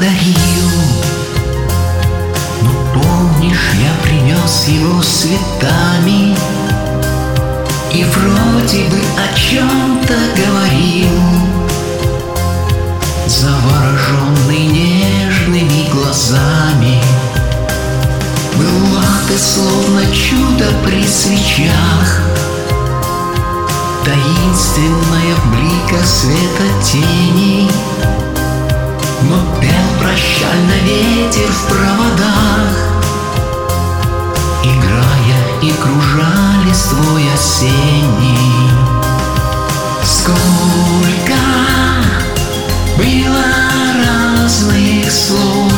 подарил. Но помнишь, я принес его с цветами и вроде бы о чем-то говорил, завороженный нежными глазами. Была ты словно чудо при свечах, таинственная в бликах света тени. Но пел прощально ветер в проводах, играя и кружа листвой осенней. Сколько было разных слов,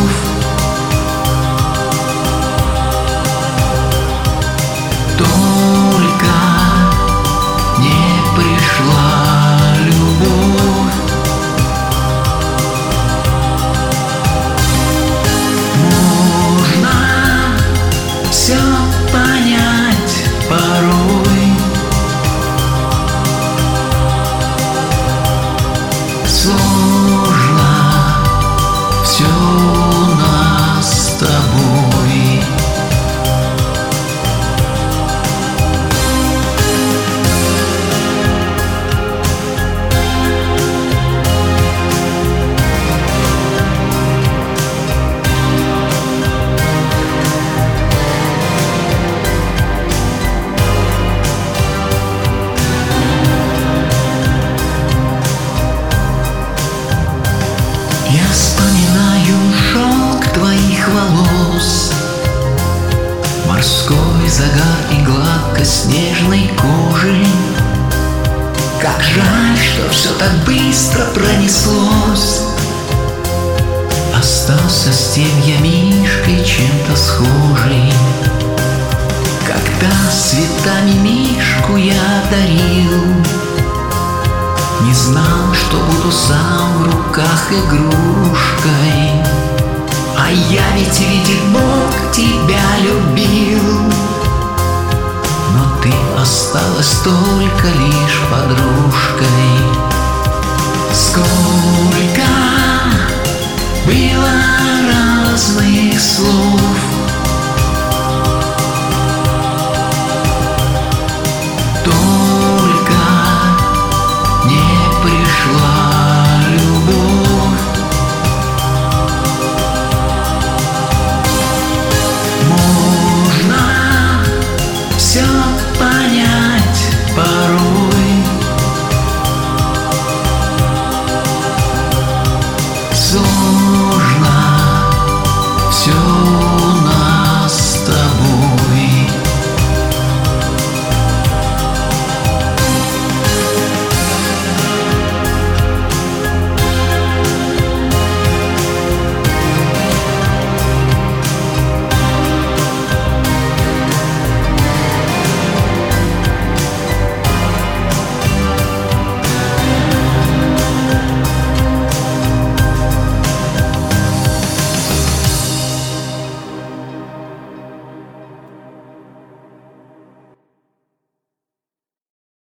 только не пришла любовь. Можно все понять порой, сложно все нас с тобой. Я вспоминаю шелк твоих волос, морской загар и гладкость снежной кожи. Как жаль, что все так быстро пронеслось. Остался с тем я Мишкой чем-то схожий. Когда цветами Мишку я дарил, не знал, что буду сам в руках игрушкой. А я ведь, видит Бог, тебя любил. Но ты осталась только